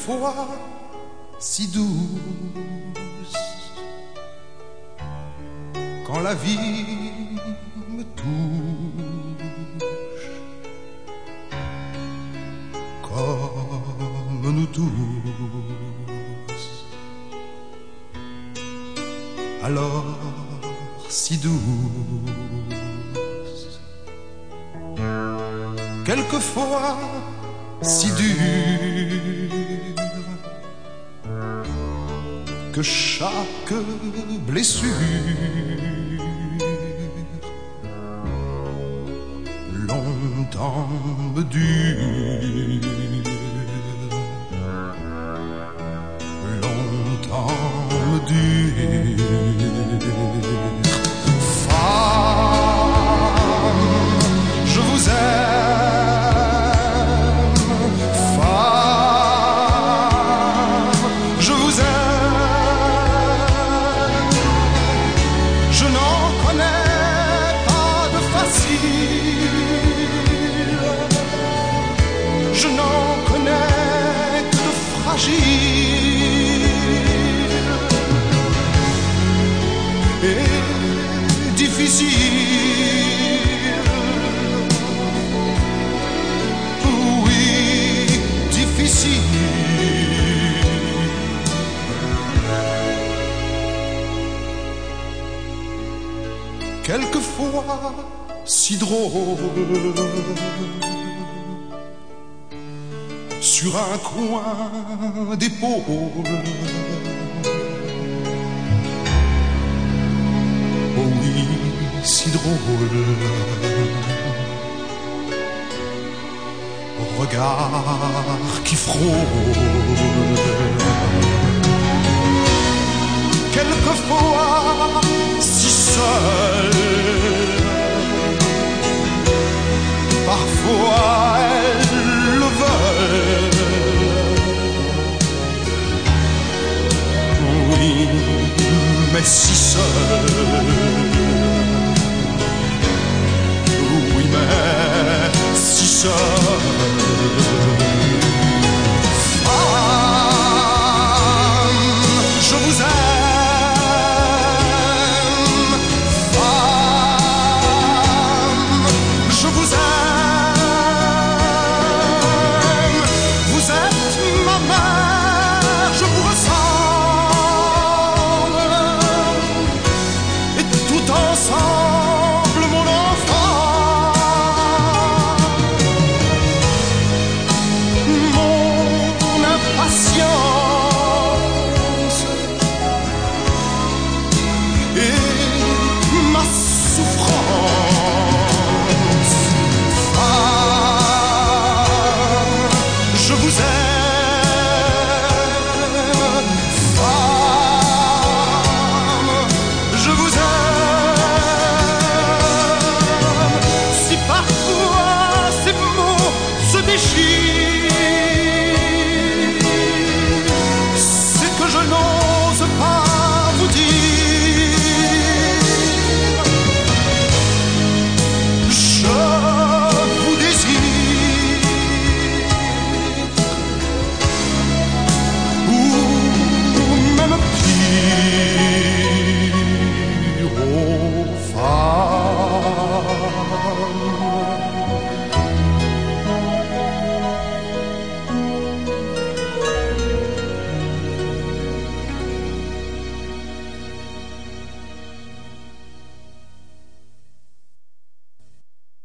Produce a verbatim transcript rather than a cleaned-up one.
quelquefois si douce, quand la vie me touche, comme nous tous, alors si douce, quelquefois si dure, que chaque blessure longtemps me dure, longtemps me dure. Femme, je vous aime, femme, je vous aime. Je n'en connais pas de facile, je n'en connais que de fragile et difficile. Oui, difficile. Quelquefois si drôle, sur un coin d'épaule. Oh oui, si drôle, regard qui frôle. Quelquefois si seul, parfois elles le veulent. Oui, mais si seul.